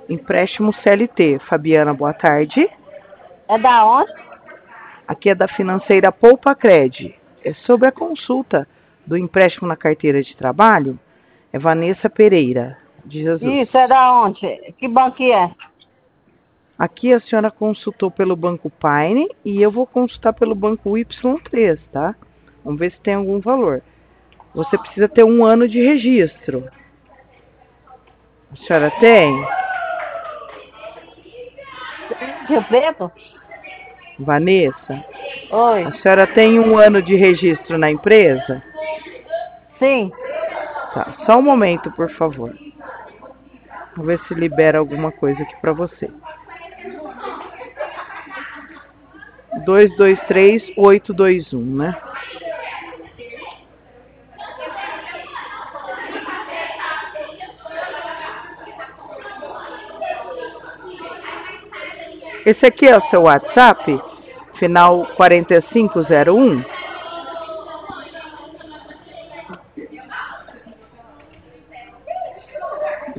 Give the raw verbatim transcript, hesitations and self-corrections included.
Empréstimo C L T. Fabiana, boa tarde. É da onde? Aqui é da financeira Poupa Cred. É sobre a consulta do empréstimo na carteira de trabalho. É Vanessa Pereira, de Jesus. Isso, é da onde? Que banco que é? Aqui a senhora consultou pelo Banco Paine e eu vou consultar pelo Banco Y três, tá? Vamos ver se tem algum valor. Você precisa ter um ano de registro. A senhora tem? Rio Preto? Vanessa? Oi. A senhora tem um ano de registro na empresa? Sim. Tá, só um momento, por favor. Vou ver se libera alguma coisa aqui para você. dois dois três, oito dois um, né? Esse aqui é o seu WhatsApp? Final quatro cinco zero um?